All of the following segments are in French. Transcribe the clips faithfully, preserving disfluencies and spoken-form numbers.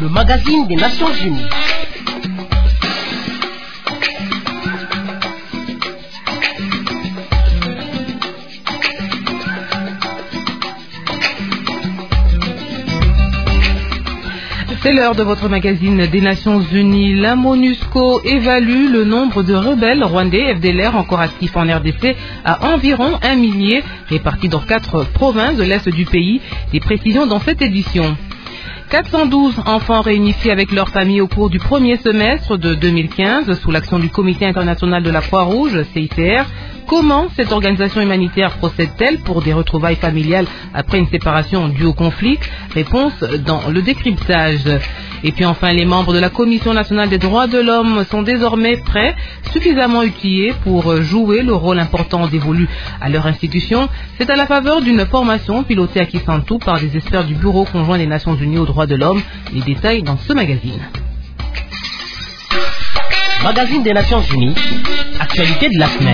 le magazine des Nations Unies. C'est l'heure de votre magazine des Nations Unies. La MONUSCO évalue le nombre de rebelles rwandais F D L R encore actifs en R D C à environ un millier, répartis dans quatre provinces de l'Est du pays. Des précisions dans cette édition. quatre cent douze enfants réunifiés avec leurs familles au cours du premier semestre de deux mille quinze sous l'action du Comité international de la Croix-Rouge, C I C R. Comment cette organisation humanitaire procède-t-elle pour des retrouvailles familiales après une séparation due au conflit? Réponse dans le décryptage. Et puis enfin, les membres de la Commission nationale des droits de l'homme sont désormais prêts, suffisamment outillés pour jouer le rôle important dévolu à leur institution. C'est à la faveur d'une formation pilotée à Kisantu par des experts du Bureau conjoint des Nations Unies aux droits de l'homme. Les détails dans ce magazine. Magazine des Nations Unies, actualité de la semaine.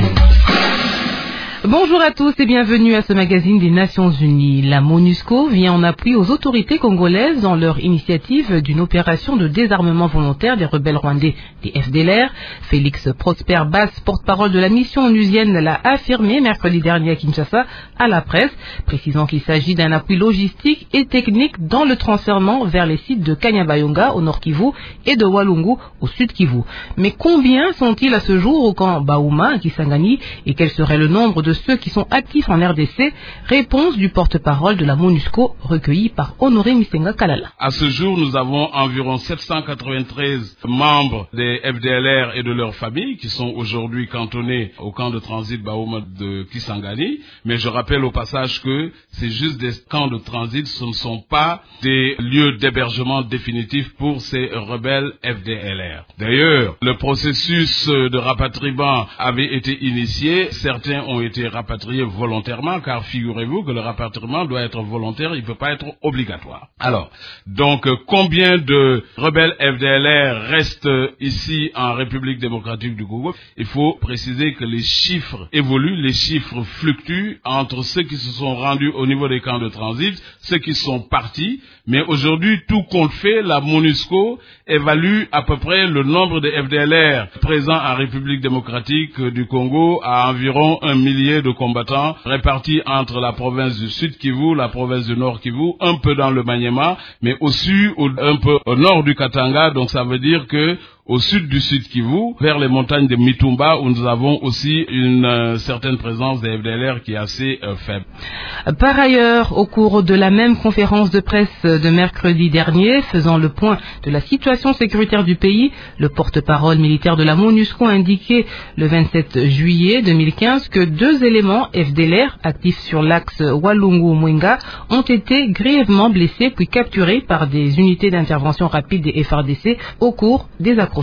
Bonjour à tous et bienvenue à ce magazine des Nations Unies. La MONUSCO vient en appui aux autorités congolaises dans leur initiative d'une opération de désarmement volontaire des rebelles rwandais des F D L R. Félix Prosper Bass, porte-parole de la mission onusienne, l'a affirmé mercredi dernier à Kinshasa à la presse, précisant qu'il s'agit d'un appui logistique et technique dans le transfèrement vers les sites de Kanyabayonga au nord Kivu et de Walungu au sud Kivu. Mais combien sont-ils à ce jour au camp Baouma à Kisangani et quel serait le nombre de ceux qui sont actifs en R D C? Réponse du porte-parole de la MONUSCO recueillie par Honoré Misenga Kalala. À ce jour, nous avons environ sept cent quatre-vingt-treize membres des F D L R et de leurs familles qui sont aujourd'hui cantonnés au camp de transit Baouma de Kisangani. Mais je rappelle au passage que c'est juste des camps de transit, ce ne sont pas des lieux d'hébergement définitifs pour ces rebelles F D L R. D'ailleurs, le processus de rapatriement avait été initié. Certains ont été rapatriés volontairement, car figurez-vous que le rapatriement doit être volontaire, il ne peut pas être obligatoire. Alors, donc, combien de rebelles F D L R restent ici en République démocratique du Congo? Il faut préciser que les chiffres évoluent, les chiffres fluctuent entre ceux qui se sont rendus au niveau des camps de transit, ceux qui sont partis, mais aujourd'hui, tout compte fait, la MONUSCO évalue à peu près le nombre de F D L R présents en République démocratique du Congo à environ un millier de combattants répartis entre la province du Sud Kivu, la province du Nord Kivu, un peu dans le Maniema, mais au sud, un peu au nord du Katanga. Donc ça veut dire que au sud du Sud Kivu, vers les montagnes de Mitumba, où nous avons aussi une euh, certaine présence des F D L R qui est assez euh, faible. Par ailleurs, au cours de la même conférence de presse de mercredi dernier, faisant le point de la situation sécuritaire du pays, le porte-parole militaire de la MONUSCO a indiqué le vingt-sept juillet deux mille quinze que deux éléments F D L R actifs sur l'axe Walungu-Mwenga ont été grièvement blessés puis capturés par des unités d'intervention rapide des F R D C au cours des accrochages.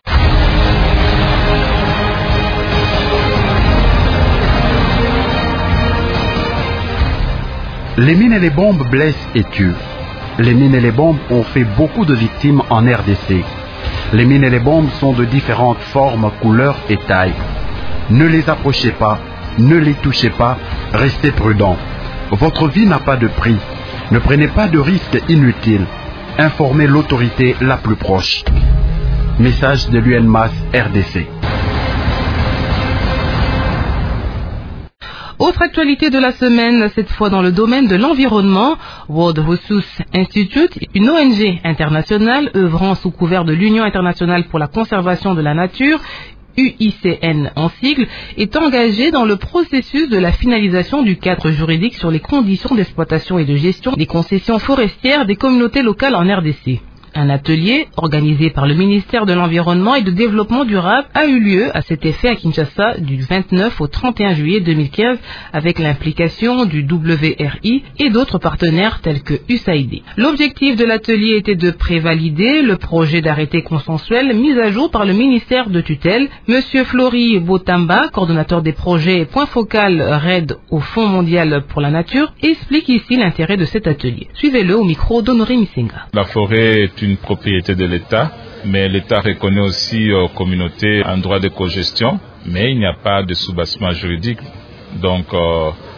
Les mines et les bombes blessent et tuent. Les mines et les bombes ont fait beaucoup de victimes en R D C. Les mines et les bombes sont de différentes formes, couleurs et tailles. Ne les approchez pas, ne les touchez pas, restez prudents. Votre vie n'a pas de prix. Ne prenez pas de risques inutiles. Informez l'autorité la plus proche. Message de l'U N M A S R D C. Autre actualité de la semaine, cette fois dans le domaine de l'environnement, World Resources Institute, une O N G internationale œuvrant sous couvert de l'Union internationale pour la conservation de la nature, U I C N en sigle, est engagée dans le processus de la finalisation du cadre juridique sur les conditions d'exploitation et de gestion des concessions forestières des communautés locales en R D C. Un atelier organisé par le ministère de l'Environnement et de Développement durable a eu lieu à cet effet à Kinshasa du vingt-neuf au trente et un juillet deux mille quinze avec l'implication du W R I et d'autres partenaires tels que U S A I D. L'objectif de l'atelier était de prévalider le projet d'arrêté consensuel mis à jour par le ministère de tutelle. Monsieur Flory Botamba, coordonnateur des projets point focal R E D au Fonds mondial pour la nature, explique ici l'intérêt de cet atelier. Suivez-le au micro d'Honoré Misenga. La forêt est une propriété de l'État, mais l'État reconnaît aussi aux communautés un droit de cogestion, mais il n'y a pas de soubassement juridique. Donc, euh,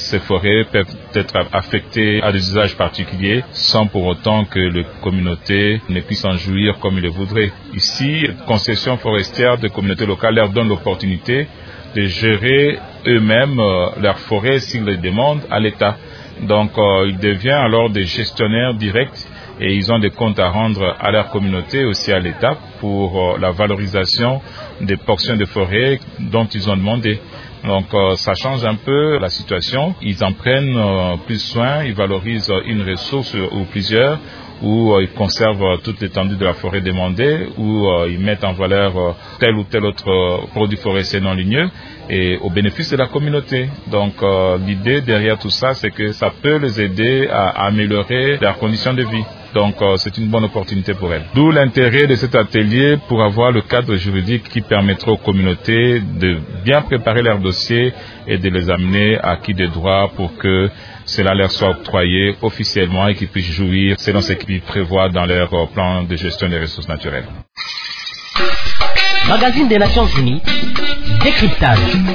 ces forêts peuvent être affectées à des usages particuliers sans pour autant que les communautés ne puissent en jouir comme ils le voudraient. Ici, concession forestière de communautés locales leur donne l'opportunité de gérer eux-mêmes euh, leurs forêts s'ils le demandent à l'État. Donc, euh, ils deviennent alors des gestionnaires directs et ils ont des comptes à rendre à leur communauté, aussi à l'État, pour euh, la valorisation des portions de forêt dont ils ont demandé. Donc, euh, ça change un peu la situation. Ils en prennent euh, plus soin, ils valorisent une ressource ou plusieurs, où euh, ils conservent euh, toute l'étendue de la forêt demandée, où euh, ils mettent en valeur euh, tel ou tel autre euh, produit forestier non ligneux, et au bénéfice de la communauté. Donc euh, l'idée derrière tout ça, c'est que ça peut les aider à, à améliorer leurs conditions de vie. Donc euh, c'est une bonne opportunité pour elles. D'où l'intérêt de cet atelier pour avoir le cadre juridique qui permettra aux communautés de bien préparer leurs dossiers et de les amener à qui de droit pour que cela leur soit octroyé officiellement et qu'ils puissent jouir selon ce qu'ils prévoient dans leur plan de gestion des ressources naturelles. Magazine des Nations Unies, décryptage.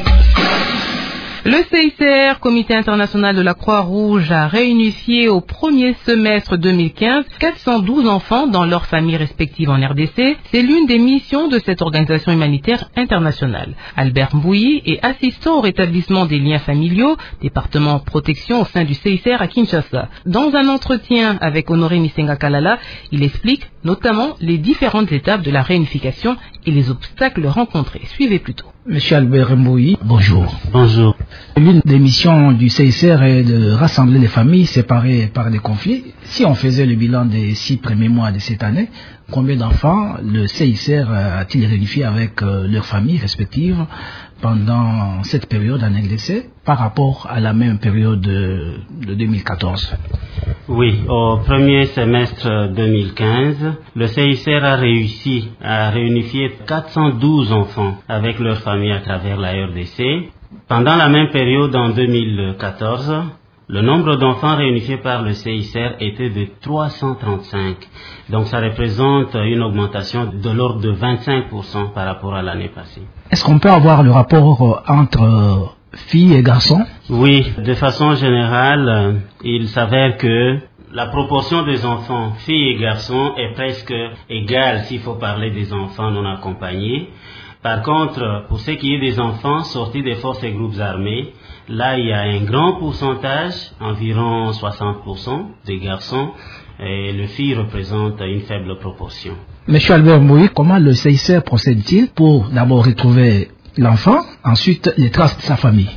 Le C I C R, Comité international de la Croix-Rouge, a réunifié au premier semestre deux mille quinze quatre cent douze enfants dans leurs familles respectives en R D C. C'est l'une des missions de cette organisation humanitaire internationale. Albert Mbouyi est assistant au rétablissement des liens familiaux, département protection au sein du C I C R à Kinshasa. Dans un entretien avec Honoré Misenga Kalala, il explique notamment les différentes étapes de la réunification et les obstacles rencontrés. Suivez plutôt. Monsieur Albert Mbouyi, bonjour. Bonjour. L'une des missions du C I C R est de rassembler les familles séparées par des conflits. Si on faisait le bilan des six premiers mois de cette année, combien d'enfants le C I C R a-t-il réunifié avec euh, leurs familles respectives pendant cette période en R D C par rapport à la même période de, de deux mille quatorze? Oui, au premier semestre deux mille quinze, le C I C R a réussi à réunifier quatre cent douze enfants avec leurs familles à travers la R D C. Pendant la même période en deux mille quatorze, le nombre d'enfants réunifiés par le C I C R était de trois cent trente-cinq. Donc ça représente une augmentation de l'ordre de vingt-cinq pour cent par rapport à l'année passée. Est-ce qu'on peut avoir le rapport entre filles et garçons? Oui, de façon générale, il s'avère que la proportion des enfants, filles et garçons, est presque égale s'il faut parler des enfants non accompagnés. Par contre, pour ce qui est des enfants sortis des forces et groupes armés, là il y a un grand pourcentage, environ soixante pour cent des garçons, et les filles représentent une faible proportion. Monsieur Albert Mbouyi, comment le C I C R procède-t-il pour d'abord retrouver l'enfant, ensuite les traces de sa famille?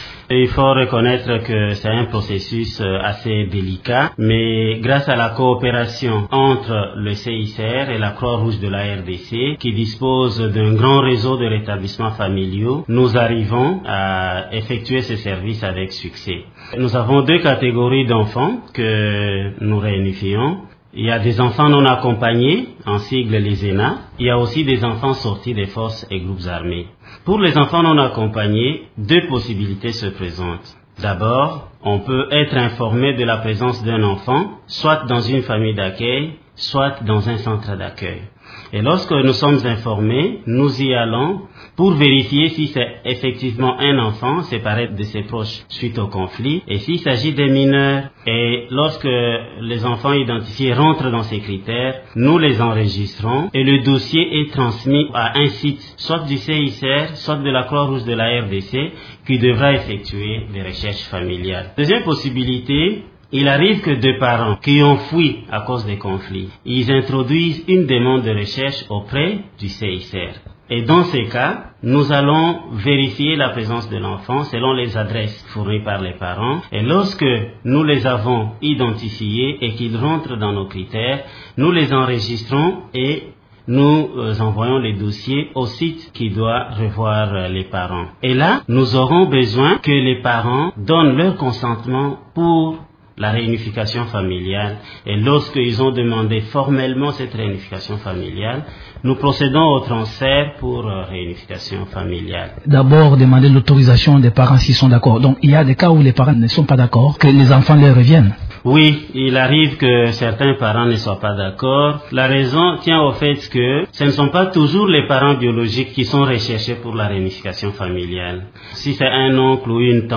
Il faut reconnaître que c'est un processus assez délicat, mais grâce à la coopération entre le C I C R et la Croix-Rouge de la R D C, qui dispose d'un grand réseau de rétablissements familiaux, nous arrivons à effectuer ce service avec succès. Nous avons deux catégories d'enfants que nous réunifions. Il y a des enfants non accompagnés, en sigle les E N A. Il y a aussi des enfants sortis des forces et groupes armés. Pour les enfants non accompagnés, deux possibilités se présentent. D'abord, on peut être informé de la présence d'un enfant, soit dans une famille d'accueil, soit dans un centre d'accueil. Et lorsque nous sommes informés, nous y allons pour vérifier si c'est effectivement un enfant séparé de ses proches suite au conflit et s'il s'agit des mineurs. Et lorsque les enfants identifiés rentrent dans ces critères, nous les enregistrons et le dossier est transmis à un site, soit du C I C R, soit de la Croix-Rouge de la R D C, qui devra effectuer des recherches familiales. Deuxième possibilité, il arrive que deux parents qui ont fui à cause des conflits, ils introduisent une demande de recherche auprès du C I C R. Et dans ces cas, nous allons vérifier la présence de l'enfant selon les adresses fournies par les parents. Et lorsque nous les avons identifiés et qu'ils rentrent dans nos critères, nous les enregistrons et nous envoyons les dossiers au site qui doit revoir les parents. Et là, nous aurons besoin que les parents donnent leur consentement pour la réunification familiale. Et lorsqu'ils ont demandé formellement cette réunification familiale, nous procédons au transfert pour réunification familiale. D'abord, demander l'autorisation des parents s'ils sont d'accord. Donc, il y a des cas où les parents ne sont pas d'accord, que les enfants leur reviennent. Oui, il arrive que certains parents ne soient pas d'accord. La raison tient au fait que ce ne sont pas toujours les parents biologiques qui sont recherchés pour la réunification familiale. Si c'est un oncle ou une tante,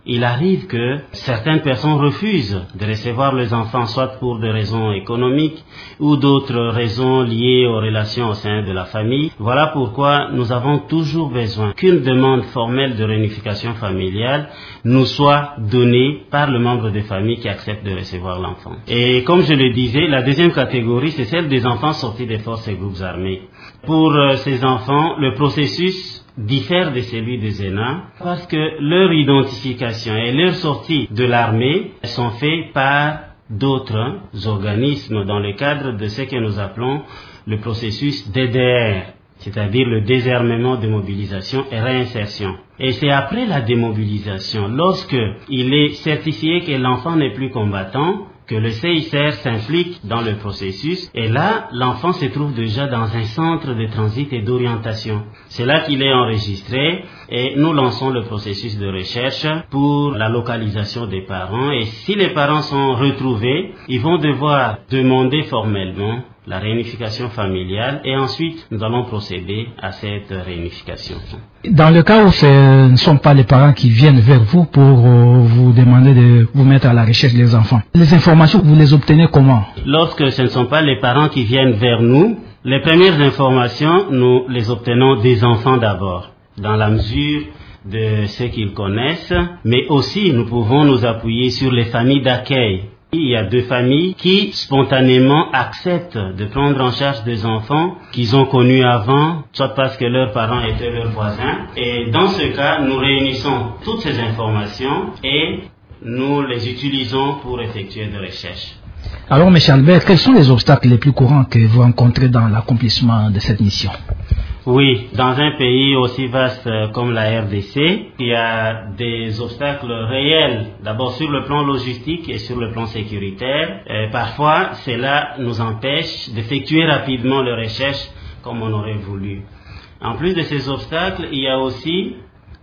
il arrive que certaines personnes refusent de recevoir les enfants, soit pour des raisons économiques ou d'autres raisons liées aux relations au sein de la famille. Voilà pourquoi nous avons toujours besoin qu'une demande formelle de réunification familiale nous soit donnée par le membre de famille qui accepte de recevoir l'enfant. Et comme je le disais, la deuxième catégorie, c'est celle des enfants sortis des forces et groupes armés. Pour euh, ces enfants, le processus diffère de celui des E N A parce que leur identification et leur sortie de l'armée sont faites par d'autres organismes dans le cadre de ce que nous appelons le processus D D R, c'est-à-dire le désarmement, démobilisation et réinsertion. Et c'est après la démobilisation, lorsque il est certifié que l'enfant n'est plus combattant, que le C I C R s'implique dans le processus, et là, l'enfant se trouve déjà dans un centre de transit et d'orientation. C'est là qu'il est enregistré, et nous lançons le processus de recherche pour la localisation des parents, et si les parents sont retrouvés, ils vont devoir demander formellement la réunification familiale, et ensuite nous allons procéder à cette réunification. Dans le cas où ce ne sont pas les parents qui viennent vers vous pour euh, vous demander de vous mettre à la recherche des enfants, les informations, vous les obtenez comment? Lorsque ce ne sont pas les parents qui viennent vers nous, les premières informations, nous les obtenons des enfants d'abord, dans la mesure de ce qu'ils connaissent, mais aussi nous pouvons nous appuyer sur les familles d'accueil. Il y a deux familles qui spontanément acceptent de prendre en charge des enfants qu'ils ont connus avant, soit parce que leurs parents étaient leurs voisins. Et dans ce cas, nous réunissons toutes ces informations et nous les utilisons pour effectuer des recherches. Alors, M. Albert, quels sont les obstacles les plus courants que vous rencontrez dans l'accomplissement de cette mission? Oui, dans un pays aussi vaste comme la R D C, il y a des obstacles réels, d'abord sur le plan logistique et sur le plan sécuritaire. Et parfois, cela nous empêche d'effectuer rapidement les recherches comme on aurait voulu. En plus de ces obstacles, il y a aussi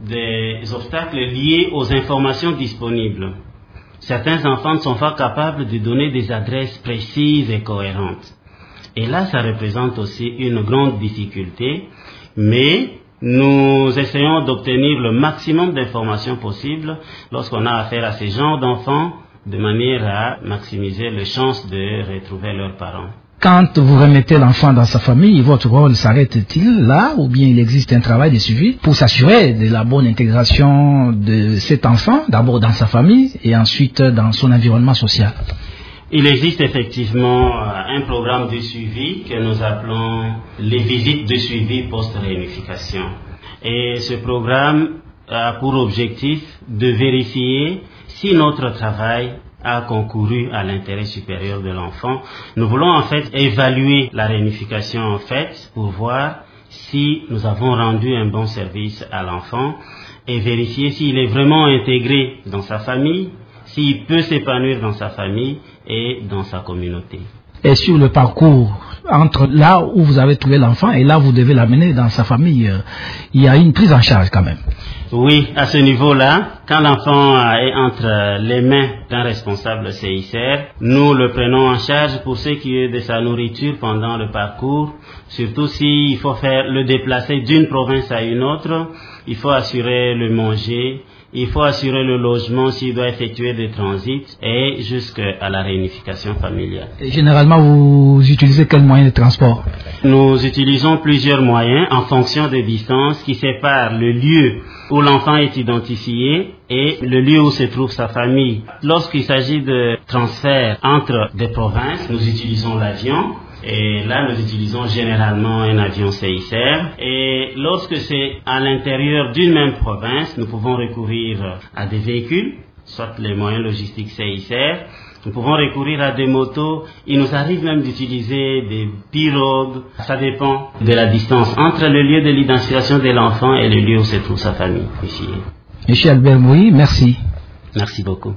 des obstacles liés aux informations disponibles. Certains enfants ne sont pas capables de donner des adresses précises et cohérentes. Et là, ça représente aussi une grande difficulté, mais nous essayons d'obtenir le maximum d'informations possibles lorsqu'on a affaire à ces genres d'enfants, de manière à maximiser les chances de retrouver leurs parents. Quand vous remettez l'enfant dans sa famille, votre rôle s'arrête-t-il là, ou bien il existe un travail de suivi pour s'assurer de la bonne intégration de cet enfant, d'abord dans sa famille et ensuite dans son environnement social? Il existe effectivement un programme de suivi que nous appelons les visites de suivi post-réunification. Et ce programme a pour objectif de vérifier si notre travail a concouru à l'intérêt supérieur de l'enfant. Nous voulons en fait évaluer la réunification en fait pour voir si nous avons rendu un bon service à l'enfant et vérifier s'il est vraiment intégré dans sa famille, s'il peut s'épanouir dans sa famille et dans sa communauté. Et sur le parcours, entre là où vous avez trouvé l'enfant et là où vous devez l'amener dans sa famille, euh, il y a une prise en charge quand même. Oui, à ce niveau-là, quand l'enfant est entre les mains d'un responsable C I C R, nous le prenons en charge pour ce qui est de sa nourriture pendant le parcours, surtout s'il faut faire le déplacer d'une province à une autre, il faut assurer le manger, il faut assurer le logement s'il doit effectuer des transits et jusqu'à la réunification familiale. Et généralement, vous utilisez quel moyen de transport? Nous utilisons plusieurs moyens en fonction des distances qui séparent le lieu où l'enfant est identifié et le lieu où se trouve sa famille. Lorsqu'il s'agit de transfert entre des provinces, nous utilisons l'avion. Et là, nous utilisons généralement un avion C I C R. Et lorsque c'est à l'intérieur d'une même province, nous pouvons recourir à des véhicules, soit les moyens logistiques C I C R. Nous pouvons recourir à des motos. Il nous arrive même d'utiliser des pirogues. Ça dépend de la distance entre le lieu de l'identification de l'enfant et le lieu où se trouve sa famille. Ici. Monsieur Albert Moui, merci. Merci beaucoup.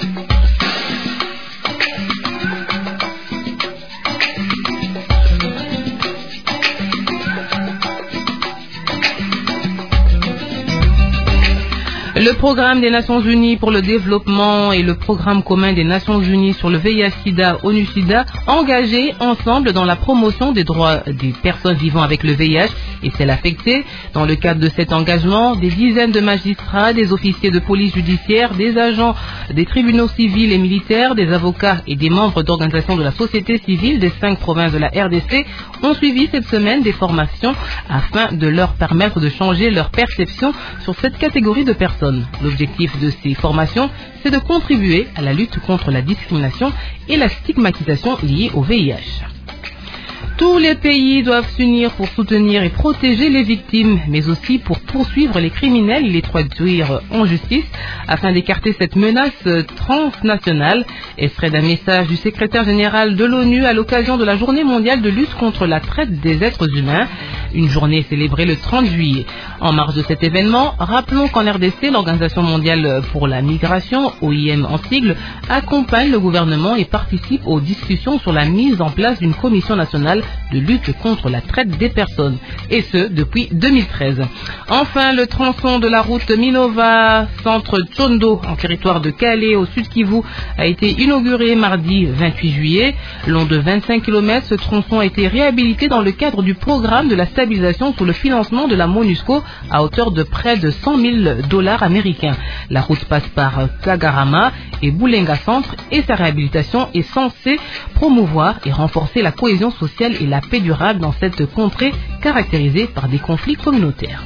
Le programme des Nations Unies pour le développement et le programme commun des Nations Unies sur le V I H-Sida, ONU-Sida, engagés ensemble dans la promotion des droits des personnes vivant avec le V I H et celles affectées. Dans le cadre de cet engagement, des dizaines de magistrats, des officiers de police judiciaire, des agents des tribunaux civils et militaires, des avocats et des membres d'organisations de la société civile des cinq provinces de la R D C ont suivi cette semaine des formations afin de leur permettre de changer leur perception sur cette catégorie de personnes. L'objectif de ces formations, c'est de contribuer à la lutte contre la discrimination et la stigmatisation liée au V I H. Tous les pays doivent s'unir pour soutenir et protéger les victimes, mais aussi pour poursuivre les criminels et les traduire en justice afin d'écarter cette menace transnationale. Extrait d'un message du secrétaire général de l'ONU à l'occasion de la journée mondiale de lutte contre la traite des êtres humains, une journée célébrée le trente juillet. En marge de cet événement, rappelons qu'en R D C, l'Organisation mondiale pour la migration, O I M en sigle, accompagne le gouvernement et participe aux discussions sur la mise en place d'une commission nationale de lutte contre la traite des personnes, et ce depuis deux mille treize. Enfin, le tronçon de la route Minova centre Tchondo en territoire de Calais au sud Kivu a été inauguré mardi vingt-huit juillet. Long de vingt-cinq kilomètres, ce tronçon a été réhabilité dans le cadre du programme de la stabilisation sous le financement de la MONUSCO à hauteur de près de cent mille dollars américains. La route passe par Kagarama et Boulenga Centre et sa réhabilitation est censée promouvoir et renforcer la cohésion sociale et la paix durable dans cette contrée caractérisée par des conflits communautaires.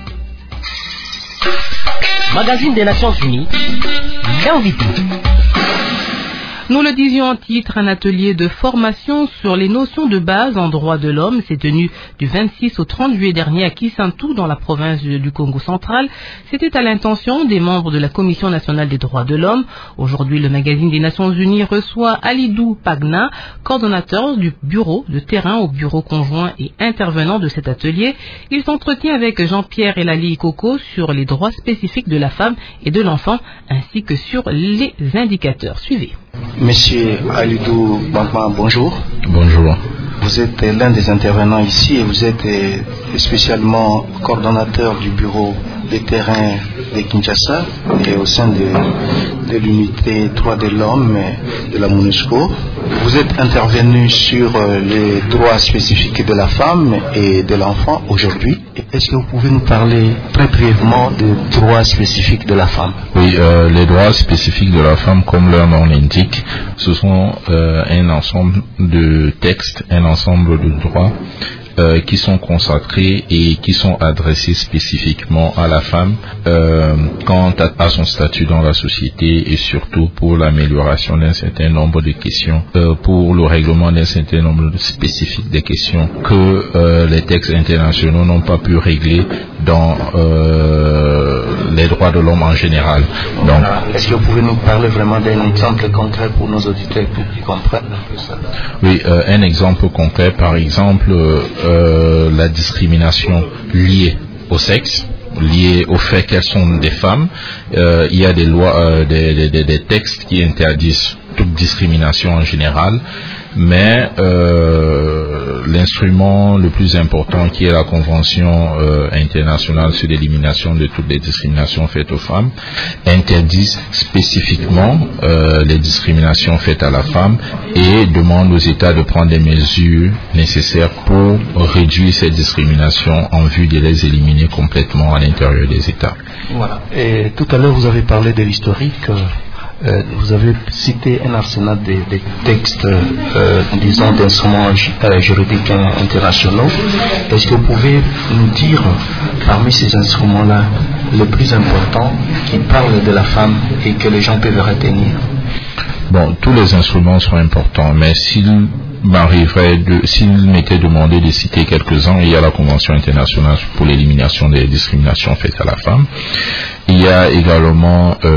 Magazine des Nations Unies, l'invité. Nous le disions en titre, un atelier de formation sur les notions de base en droit de l'homme s'est tenu du vingt-six au trente juillet dernier à Kisantu dans la province du Congo central. C'était à l'intention des membres de la Commission nationale des droits de l'homme. Aujourd'hui, le magazine des Nations Unies reçoit Alidou Pagna, coordonnateur du bureau de terrain au bureau conjoint et intervenant de cet atelier. Il s'entretient avec Jean-Pierre Elali Koko sur les droits spécifiques de la femme et de l'enfant ainsi que sur les indicateurs. Suivez. Monsieur Alidou Pagna, bonjour. Bonjour. Vous êtes l'un des intervenants ici et vous êtes spécialement coordonnateur du bureau des terrains de Kinshasa et au sein de, de l'unité droits de l'homme de la MONUSCO. Vous êtes intervenu sur les droits spécifiques de la femme et de l'enfant aujourd'hui. Est-ce que vous pouvez nous parler très brièvement des droits spécifiques de la femme? Oui, euh, les droits spécifiques de la femme, comme leur nom l'indique, ce sont euh, un ensemble de textes, un ensemble de droits Euh, qui sont consacrés et qui sont adressés spécifiquement à la femme euh, quant à, à son statut dans la société et surtout pour l'amélioration d'un certain nombre de questions, euh, pour le règlement d'un certain nombre de spécifiques des questions que euh, les textes internationaux n'ont pas pu régler dans euh, les droits de l'homme en général. Donc, est-ce que vous pouvez nous parler vraiment d'un exemple concret pour nos auditeurs pour qu'ils comprennent un peu ça? Oui, euh, un exemple concret, par exemple, euh, Euh, la discrimination liée au sexe, liée au fait qu'elles sont des femmes. Euh, il y a des lois, euh, des, des, des textes qui interdisent toute discrimination en général, mais euh, l'instrument le plus important qui est la Convention euh, internationale sur l'élimination de toutes les discriminations faites aux femmes interdit spécifiquement euh, les discriminations faites à la femme et demande aux États de prendre des mesures nécessaires pour réduire ces discriminations en vue de les éliminer complètement à l'intérieur des États. Voilà. Et tout à l'heure vous avez parlé de l'historique. Euh, vous avez cité un arsenal de, de textes, euh, disons, d'instruments euh, juridiques internationaux. Est-ce que vous pouvez nous dire, parmi ces instruments-là, le plus important qui parle de la femme et que les gens peuvent retenir? Bon, tous les instruments sont importants, mais s'il m'arriverait de, s'il m'était demandé de citer quelques-uns, il y a la Convention internationale pour l'élimination des discriminations faites à la femme. Il y a également euh,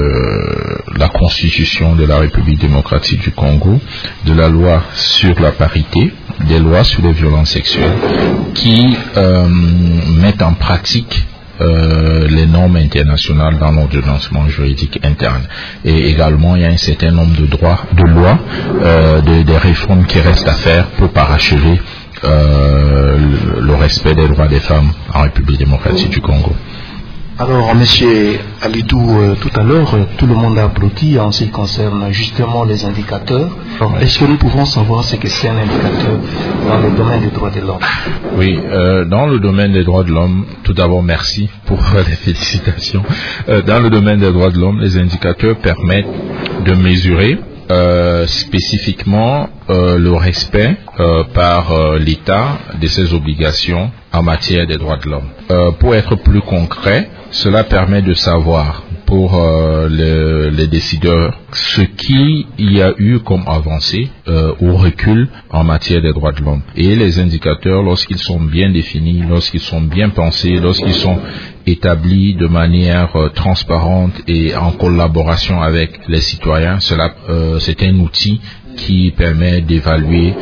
la Constitution de la République démocratique du Congo, de la loi sur la parité, des lois sur les violences sexuelles, qui euh, mettent en pratique Euh, les normes internationales dans l'ordonnancement juridique interne. Et également, il y a un certain nombre de droits, de lois, euh, de, des réformes qui restent à faire pour parachever euh, le, le respect des droits des femmes en République démocratique du Congo. Alors, Monsieur Alidou, euh, tout à l'heure, euh, tout le monde a applaudi en ce qui concerne justement les indicateurs. Alors, est-ce que nous pouvons savoir ce que c'est un indicateur dans le domaine des droits de l'homme? Oui, euh, dans le domaine des droits de l'homme, tout d'abord merci pour les félicitations. Euh, dans le domaine des droits de l'homme, les indicateurs permettent de mesurer Euh, spécifiquement euh, le respect euh, par euh, l'État de ses obligations en matière des droits de l'homme. Euh, pour être plus concret, cela permet de savoir pour euh, le, les décideurs ce qu'il y a eu comme avancée euh, ou recul en matière des droits de l'homme. Et les indicateurs, lorsqu'ils sont bien définis, lorsqu'ils sont bien pensés, lorsqu'ils sont établis de manière euh, transparente et en collaboration avec les citoyens, cela euh, c'est un outil qui permet d'évaluer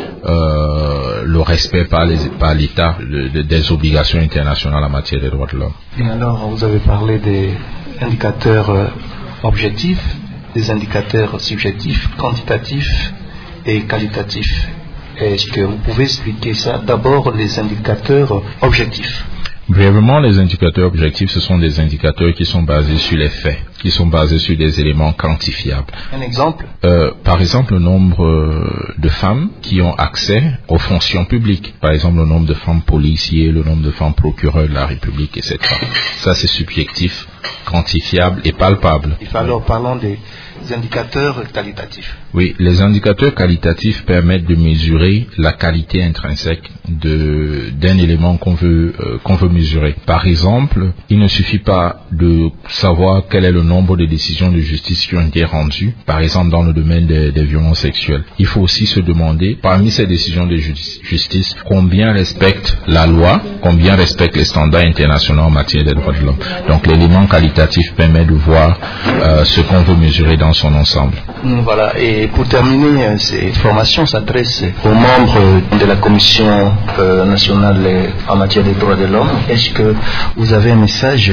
euh, le respect par les par l'État de, des obligations internationales en matière des droits de l'homme. Et alors, vous avez parlé des indicateurs euh, objectifs, des indicateurs subjectifs, quantitatifs et qualitatifs. Est-ce que vous pouvez expliquer ça? D'abord, les indicateurs objectifs. Brièvement, les indicateurs objectifs, ce sont des indicateurs qui sont basés sur les faits, qui sont basés sur des éléments quantifiables. Un exemple? euh, Par exemple, le nombre de femmes qui ont accès aux fonctions publiques. Par exemple, le nombre de femmes policiers, le nombre de femmes procureurs de la République, et cetera. Ça, c'est subjectif, quantifiable et palpable. Alors, parlons des indicateurs qualitatifs. Oui, les indicateurs qualitatifs permettent de mesurer la qualité intrinsèque de d'un élément qu'on veut euh, qu'on veut mesurer. Par exemple, il ne suffit pas de savoir quel est le nombre de décisions de justice qui ont été rendues, par exemple dans le domaine des, des violences sexuelles. Il faut aussi se demander, parmi ces décisions de justice, combien respectent la loi, combien respectent les standards internationaux en matière des droits de l'homme. Donc l'élément qualitatif permet de voir euh, ce qu'on veut mesurer dans son ensemble. Voilà, et pour terminer, cette formation s'adresse aux membres de la Commission euh, nationale en matière des droits de l'homme. Est-ce que vous avez un message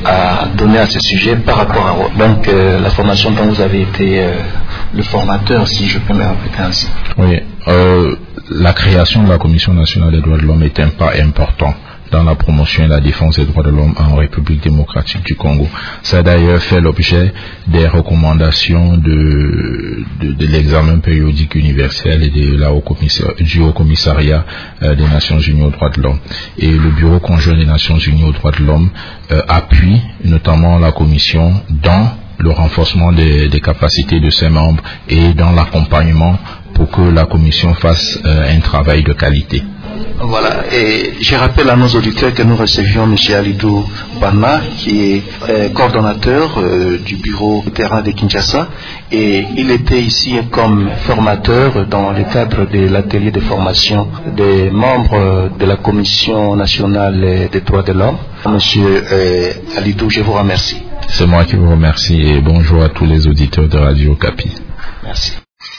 à donner à ce sujet par rapport à donc, euh, la formation dont vous avez été euh, le formateur, si je peux me répéter ainsi? Oui, euh, la création de la Commission nationale des droits de l'homme est un pas important dans la promotion et la défense des droits de l'homme en République démocratique du Congo. Ça a d'ailleurs fait l'objet des recommandations de, de, de l'examen périodique universel et de la haut du Haut Commissariat euh, des Nations Unies aux droits de l'homme. Et le Bureau conjoint des Nations Unies aux droits de l'homme euh, appuie notamment la Commission dans le renforcement des, des capacités de ses membres et dans l'accompagnement pour que la Commission fasse euh, un travail de qualité. Voilà, et je rappelle à nos auditeurs que nous recevions M. Alidou Bana, qui est euh, coordonnateur euh, du bureau terrain de Kinshasa, et il était ici comme formateur dans le cadre de l'atelier de formation des membres de la Commission nationale des droits de l'homme. Monsieur euh, Alidou, je vous remercie. C'est moi qui vous remercie et bonjour à tous les auditeurs de Radio Okapi. Merci.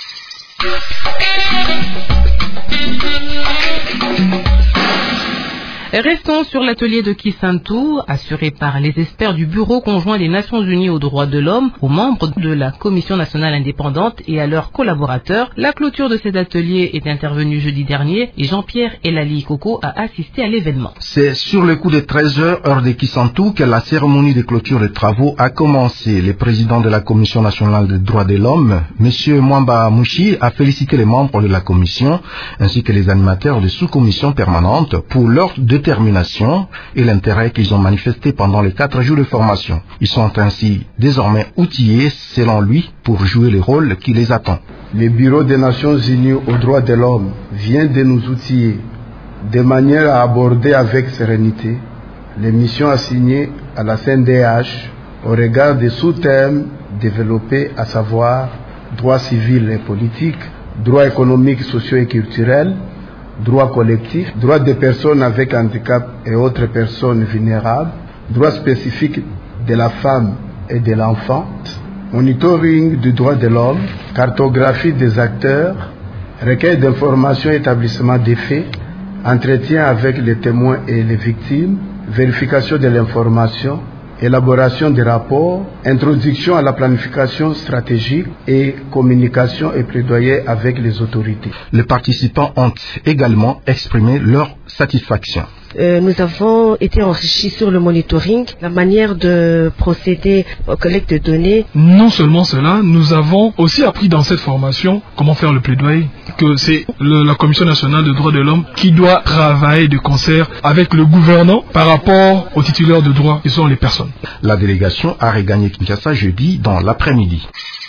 Restons sur l'atelier de Kisantu, assuré par les experts du Bureau conjoint des Nations Unies aux droits de l'homme, aux membres de la Commission nationale indépendante et à leurs collaborateurs. La clôture de cet atelier est intervenue jeudi dernier et Jean-Pierre Elali Koko a assisté à l'événement. C'est sur le coup de treize heures, heure de Kisantu, que la cérémonie de clôture des travaux a commencé. Le président de la Commission nationale des droits de l'homme, M. Mwamba Mouchi, a félicité les membres de la Commission ainsi que les animateurs de sous-commissions permanentes pour leur détermination et l'intérêt qu'ils ont manifesté pendant les quatre jours de formation. Ils sont ainsi désormais outillés, selon lui, pour jouer le rôle qui les attend. Le Bureau des Nations Unies aux droits de l'homme vient de nous outiller de manière à aborder avec sérénité les missions assignées à la C N D H au regard des sous-thèmes développés, à savoir droits civils et politiques, droits économiques, sociaux et culturels, droits collectifs, droits des personnes avec handicap et autres personnes vulnérables, droits spécifiques de la femme et de l'enfant, monitoring du droit de l'homme, cartographie des acteurs, recueil d'informations, établissement des faits, entretien avec les témoins et les victimes, vérification de l'information, élaboration des rapports, introduction à la planification stratégique et communication et plaidoyer avec les autorités. Les participants ont également exprimé leur satisfaction. euh, nous avons été enrichis sur le monitoring, la manière de procéder aux collectes de données. Non seulement cela, nous avons aussi appris dans cette formation comment faire le plaidoyer, que c'est le, la Commission nationale des droits de l'homme qui doit travailler de concert avec le gouvernant par rapport aux titulaires de droits qui sont les personnes. La délégation a regagné Kinshasa jeudi dans l'après-midi.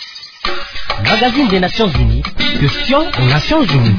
Magazine des Nations Unies, question aux Nations Unies.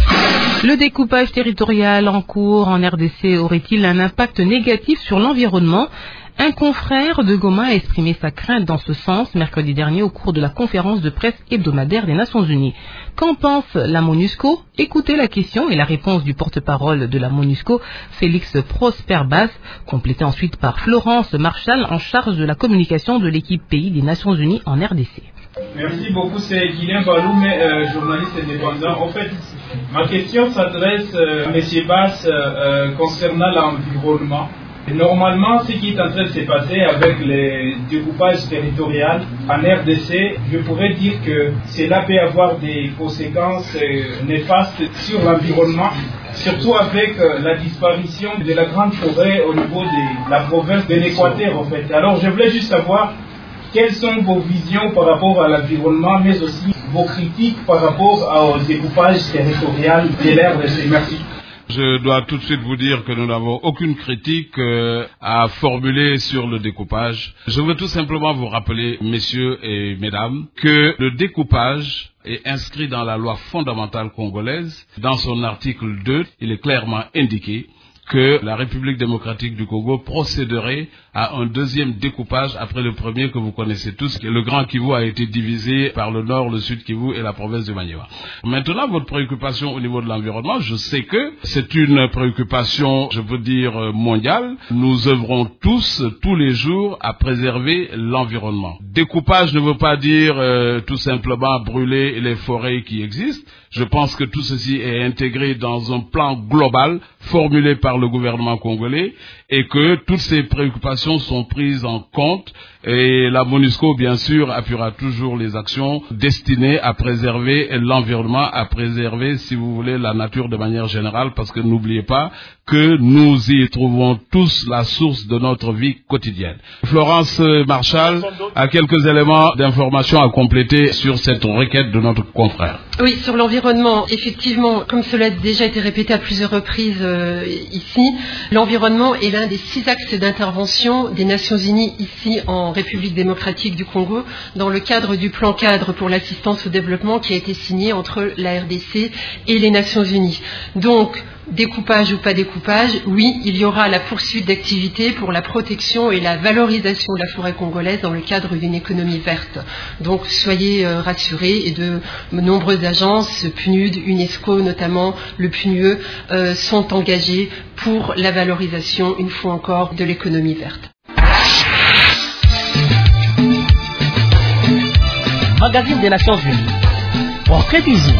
Le découpage territorial en cours en R D C aurait-il un impact négatif sur l'environnement ? Un confrère de Goma a exprimé sa crainte dans ce sens mercredi dernier au cours de la conférence de presse hebdomadaire des Nations Unies. Qu'en pense la MONUSCO ? Écoutez la question et la réponse du porte-parole de la MONUSCO, Félix Prosper-Bass, complétée ensuite par Florence Marshall en charge de la communication de l'équipe pays des Nations Unies en R D C. Merci beaucoup, c'est Guilain Baloum, euh, journaliste indépendant. En fait, ma question s'adresse euh, à M. Bass euh, concernant l'environnement. Normalement, ce qui est en train de se passer avec les découpages territoriaux en R D C, je pourrais dire que cela peut avoir des conséquences euh, néfastes sur l'environnement, surtout avec euh, la disparition de la grande forêt au niveau de la province de l'Équateur, en fait. Alors, je voulais juste savoir quelles sont vos visions par rapport à l'environnement, mais aussi vos critiques par rapport au découpage territorial de l'R D C. Merci. Je dois tout de suite vous dire que nous n'avons aucune critique euh, à formuler sur le découpage. Je veux tout simplement vous rappeler, messieurs et mesdames, que le découpage est inscrit dans la loi fondamentale congolaise. Dans son article deux, il est clairement indiqué que la République démocratique du Congo procéderait à un deuxième découpage après le premier que vous connaissez tous. Le Grand Kivu a été divisé par le Nord, le Sud Kivu et la province de Maniema. Maintenant, votre préoccupation au niveau de l'environnement, je sais que c'est une préoccupation, je veux dire, mondiale. Nous œuvrons tous, tous les jours, à préserver l'environnement. Découpage ne veut pas dire euh, tout simplement brûler les forêts qui existent. Je pense que tout ceci est intégré dans un plan global formulé par le gouvernement congolais et que toutes ces préoccupations sont prises en compte et la MONUSCO, bien sûr, appuiera toujours les actions destinées à préserver l'environnement, à préserver, si vous voulez, la nature de manière générale, parce que n'oubliez pas que nous y trouvons tous la source de notre vie quotidienne. Florence Marshall a quelques éléments d'information à compléter sur cette requête de notre confrère. Oui, sur l'environnement, effectivement, comme cela a déjà été répété à plusieurs reprises euh, ici, l'environnement est l'un des six axes d'intervention des Nations Unies ici en République démocratique du Congo dans le cadre du plan cadre pour l'assistance au développement qui a été signé entre la R D C et les Nations Unies. Donc, découpage ou pas découpage, oui, il y aura la poursuite d'activités pour la protection et la valorisation de la forêt congolaise dans le cadre d'une économie verte. Donc soyez euh, rassurés et de nombreuses agences, P N U D, UNESCO notamment, le P N U E, euh, sont engagées pour la valorisation, une fois encore, de l'économie verte. Magazine des Nations Unies. Portrait du jour.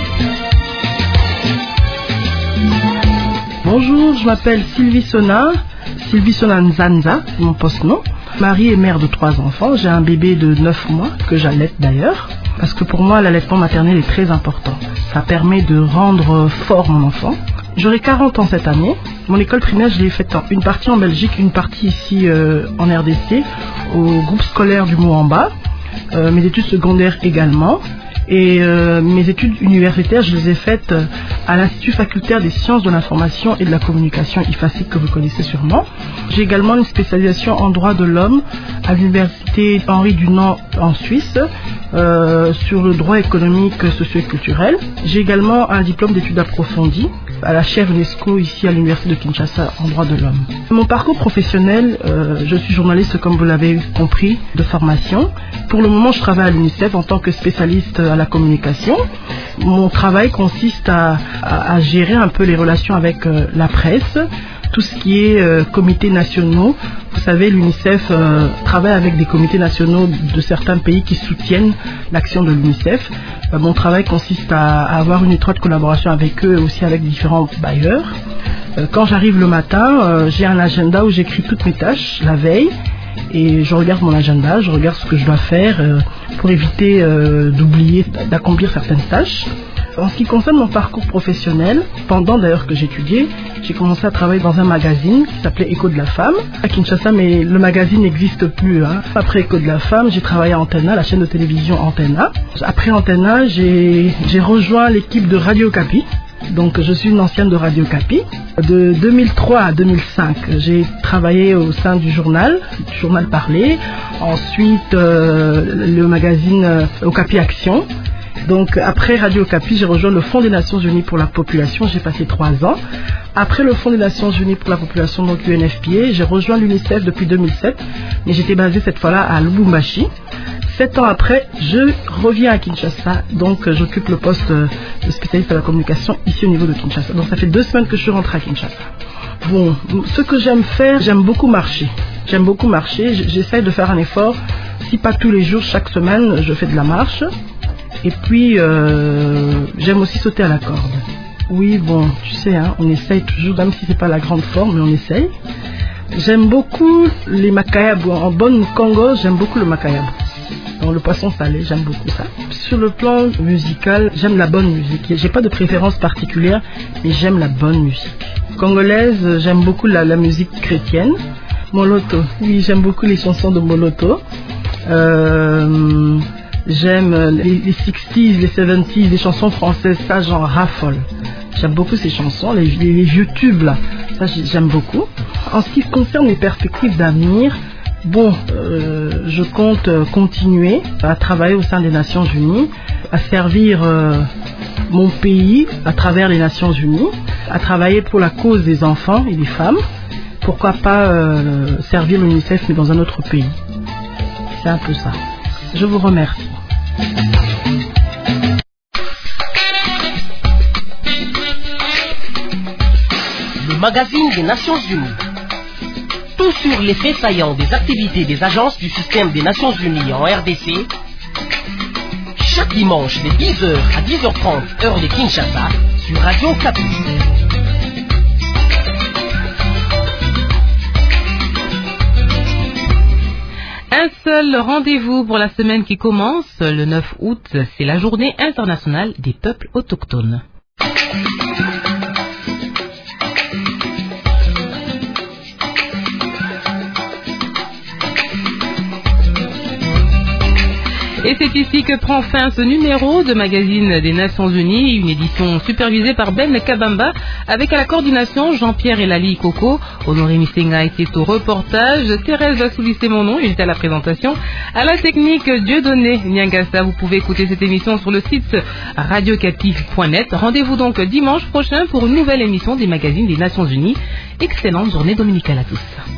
Bonjour, je m'appelle Sylvie Sona, Sylvie Sona Nzanza, mon post-nom. Mari et mère de trois enfants, j'ai un bébé de neuf mois, que j'allaite d'ailleurs, parce que pour moi l'allaitement maternel est très important. Ça permet de rendre fort mon enfant. J'aurai quarante ans cette année. Mon école primaire, je l'ai faite en une partie en Belgique, une partie ici euh, en R D C, au groupe scolaire du Mouamba. Euh, mes études secondaires également. Et euh, mes études universitaires, je les ai faites euh, à l'Institut facultaire des sciences de l'information et de la communication, I F A S I C, que vous connaissez sûrement. J'ai également une spécialisation en droit de l'homme à l'université Henri Dunant en Suisse, euh, sur le droit économique, socio et culturel. J'ai également un diplôme d'études approfondies à la chaire UNESCO ici à l'université de Kinshasa en droit de l'homme. Mon parcours professionnel, euh, je suis journaliste comme vous l'avez compris, de formation. Pour le moment, je travaille à l'UNICEF en tant que spécialiste à la communication. Mon travail consiste à, à, à gérer un peu les relations avec euh, la presse, tout ce qui est euh, comités nationaux. Vous savez, l'UNICEF euh, travaille avec des comités nationaux de certains pays qui soutiennent l'action de l'UNICEF. Euh, mon travail consiste à, à avoir une étroite collaboration avec eux et aussi avec différents bailleurs. Euh, quand j'arrive le matin, euh, j'ai un agenda où j'écris toutes mes tâches la veille et je regarde mon agenda, je regarde ce que je dois faire euh, pour éviter euh, d'oublier d'accomplir certaines tâches. En ce qui concerne mon parcours professionnel, pendant d'ailleurs que j'étudiais, j'ai commencé à travailler dans un magazine qui s'appelait Écho de la Femme à Kinshasa, mais le magazine n'existe plus. Hein. Après Écho de la Femme, j'ai travaillé à Antena, la chaîne de télévision Antena. Après Antena, j'ai j'ai rejoint l'équipe de Radio Okapi. Donc je suis une ancienne de Radio Okapi. De deux mille trois à deux mille cinq, j'ai travaillé au sein du journal, du journal Parler. Ensuite, euh, le magazine euh, Okapi Action. Donc après Radio Okapi, j'ai rejoint le Fonds des Nations Unies pour la Population, j'ai passé trois ans. Après le Fonds des Nations Unies pour la Population, donc U N F P A, j'ai rejoint l'UNICEF depuis deux mille sept, mais j'étais basée cette fois-là à Lubumbashi. Sept ans après, je reviens à Kinshasa, donc euh, j'occupe le poste euh, de spécialiste à la communication ici au niveau de Kinshasa. Donc ça fait deux semaines que je suis rentrée à Kinshasa. Bon, ce que j'aime faire, j'aime beaucoup marcher. J'aime beaucoup marcher, j'essaie de faire un effort. Si pas tous les jours, chaque semaine, je fais de la marche. Et puis, euh, j'aime aussi sauter à la corde. Oui, bon, tu sais, hein, on essaye toujours, même si c'est pas la grande forme, mais on essaye. J'aime beaucoup les makayab. En bonne Congo, j'aime beaucoup le makayab. Donc le poisson salé, j'aime beaucoup ça. Sur le plan musical, j'aime la bonne musique. J'ai pas de préférence particulière, mais j'aime la bonne musique. Congolaise, j'aime beaucoup la, la musique chrétienne. Moloto, oui, j'aime beaucoup les chansons de Moloto. Euh... J'aime les, les sixties, les seventies, les chansons françaises, ça j'en raffole. J'aime beaucoup ces chansons, les, les, les vieux tubes là, ça j'aime beaucoup. En ce qui concerne les perspectives d'avenir, bon, euh, je compte continuer à travailler au sein des Nations Unies, à servir euh, mon pays à travers les Nations Unies, à travailler pour la cause des enfants et des femmes. Pourquoi pas euh, servir l'UNICEF mais dans un autre pays. C'est un peu ça. Je vous remercie. Le magazine des Nations Unies. Tout sur les faits saillants des activités des agences du système des Nations Unies en R D C. Chaque dimanche de dix heures à dix heures trente heure de Kinshasa sur Radio Okapi. Un seul rendez-vous pour la semaine qui commence, le neuf août, c'est la journée internationale des peuples autochtones. Et c'est ici que prend fin ce numéro de magazine des Nations Unies, une édition supervisée par Ben Kabamba, avec à la coordination Jean-Pierre Elali Coco, Honoré Misenga était au reportage, Thérèse Vassouli c'est mon nom, il était à la présentation, à la technique Dieudonné Nyangasa. Vous pouvez écouter cette émission sur le site radio okapi point net. Rendez-vous donc dimanche prochain pour une nouvelle émission des magazines des Nations Unies. Excellente journée dominicale à tous.